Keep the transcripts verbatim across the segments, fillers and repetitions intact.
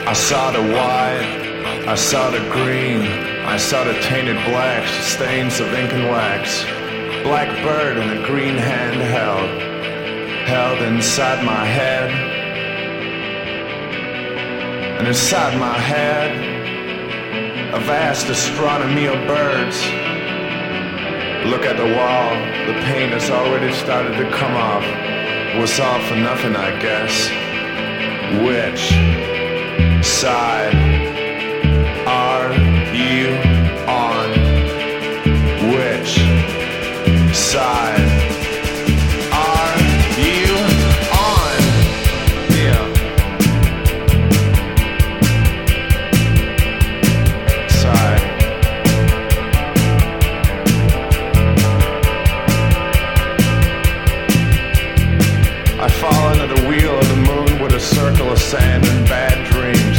I saw the white, I saw the green, I saw the tainted black, stains of ink and wax. Black bird in a green hand held, held inside my head. And inside my head, a vast astronomy of birds. Look at the wall, the paint has already started to come off. Was all for nothing, I guess. Which side are you on? Which side are you on? Yeah. Side. I fall under the wheel of the moon with a circle of sand and bad dreams.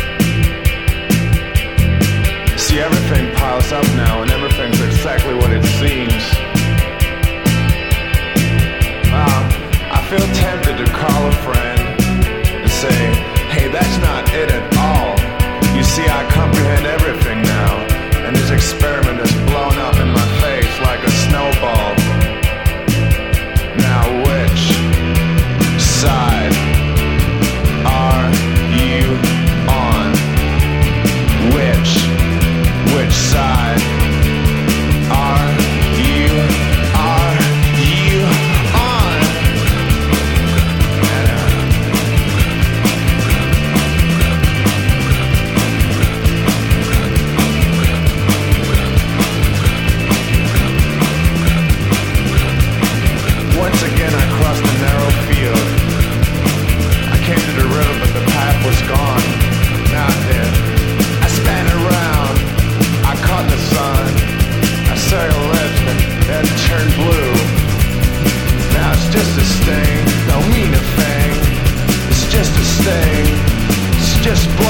See, everything piles up now and everything's exactly what it seems. Well, I feel tempted to call a friend and say, hey, that's not it at all. You see, I comprehend everything now, and this experiment has blown up in my face like a snowball. Now which side are you on? Which, which side are you, are you on? Once again I crossed the narrow field. I came to the river, but the path was gone. Now then, I span around. I caught the sun. I saw your lips, but then turned blue. Now it's just a sting, don't mean a thing. It's just a sting. It's just blood.